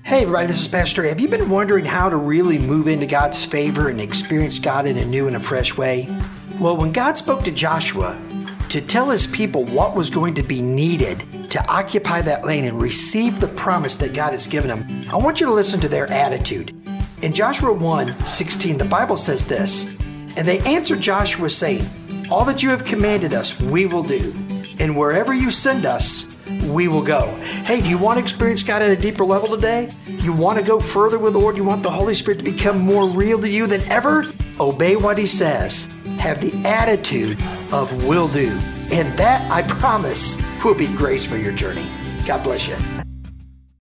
Hey everybody, this is Pastor Ray. Have you been wondering how to really move into God's favor and experience God in a new and a fresh way? Well, when God spoke to Joshua to tell his people what was going to be needed to occupy that land and receive the promise that God has given them, I want you to listen to their attitude. In Joshua 1:16, the Bible says this, "And they answered Joshua, saying, All that you have commanded us, we will do, and wherever you send us, we will go." Hey, do you want to experience God at a deeper level today? You want to go further with the Lord? You want the Holy Spirit to become more real to you than ever? Obey what He says. Have the attitude of will do. And that, I promise, will be grace for your journey. God bless you.